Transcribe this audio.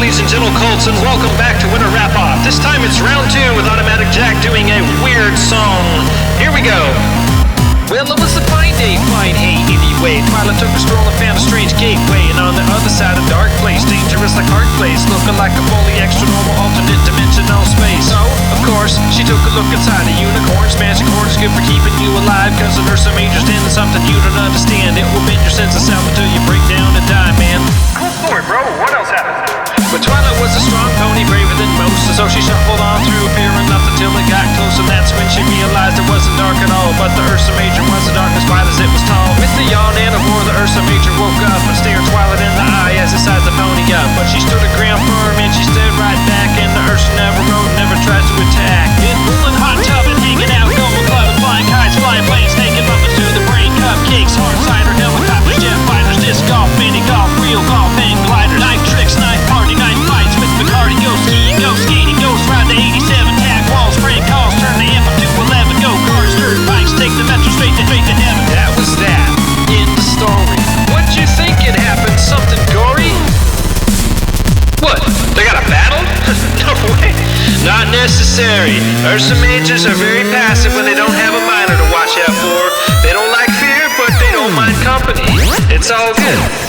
girlies and gentle colts, and welcome back to Winter Wrap-Off. This time it's round 2 with Automatic Jack doing a weird song. Here we go. Well, it was a fine day, fine hay, anyway. Twilight took a stroll and found a strange gateway, and on the other side a dark place, dangerous like hard place, looking like a fully extra normal alternate dimensional space. So, of course, she took a look inside a unicorn. Smashing corn is good for keeping you alive, cause an Ursa Major's into something you don't understand. It will bend your sense of self until you break down and die, man. Cool story, bro. What else happened? But Twilight was a strong pony, braver than most, and so she shuffled on through, fearing nothing till it got close, and that's when she realized it wasn't dark at all. But the Ursa Major was the dark as wide as it was tall. With the yawn and a roar, the Ursa Major woke up and stared Twilight in the eye as it sized the pony up. But she stood her ground firm and she stared right back, and the Ursa never rode, never tries to attack. In pulling hot tub and hanging out, going clubbing, flying kites, flying planes, taking muffins to the brain, cupcakes, hard cider, helicopters, jet fighters, disc golf, mini golf, real golf, hang gliders, knife tricks, knife party, knife fights with Bacardi, go skiing, go skating, ghost ride the 87, tag walls, prank calls, turn the amp up to 11, go cars, dirt bikes, take the metro straight to heaven. That was that. End the story. What'd you think it happened? Something gory? What? They got a battle? No way. Not necessary. Ursa Majors are very passive when they don't have a minor to watch out for. They don't like fear, but they don't mind company. It's all good.